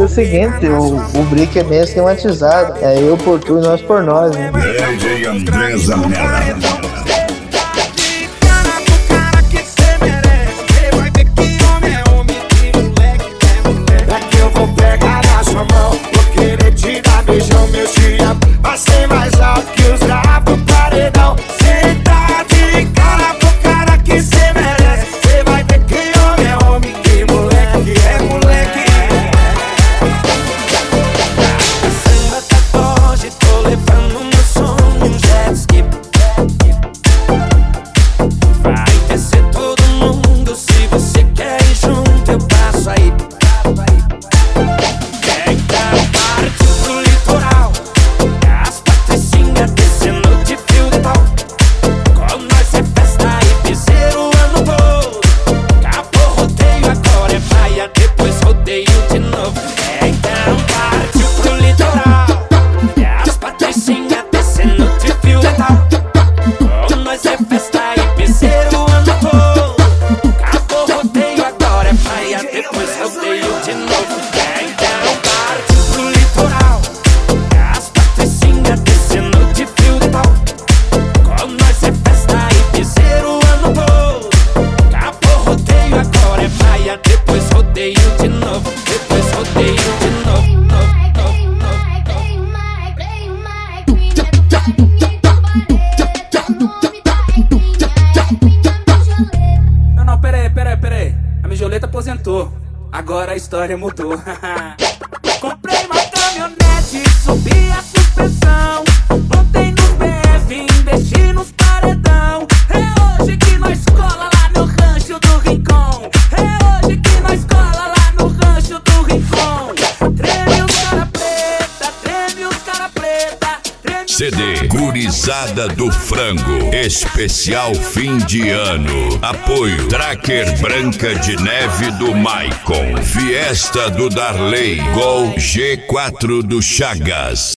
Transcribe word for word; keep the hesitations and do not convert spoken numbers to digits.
seguinte, o, o Brick é bem esquematizado. É eu por tu e nós por nós, né? D J André Zanella. Beijão, meu te amo, vai ser mais alto que os bravos paredão. Cê tá de cara pro cara que cê merece. Cê vai ver que homem é homem, que moleque é moleque. Descendo até hoje, tô levando meu sonho, um jet ski. Vai descer todo mundo, se você quer ir junto, eu passo aí. Aposentou, agora a história mudou. Comprei uma caminhonete, subi a suspensão, montei no B F, investi nos paredão. É hoje que nós cola lá no rancho do Rincon. É hoje que nós cola lá no rancho do Rincon. Treme os cara preta, treme os cara preta, treme os C D Gurizada do Frango, especial fim de ano. Apoio Tracker Branca de Neve do Maicon, Fiesta do Darley, Gol G quatro do Chagas.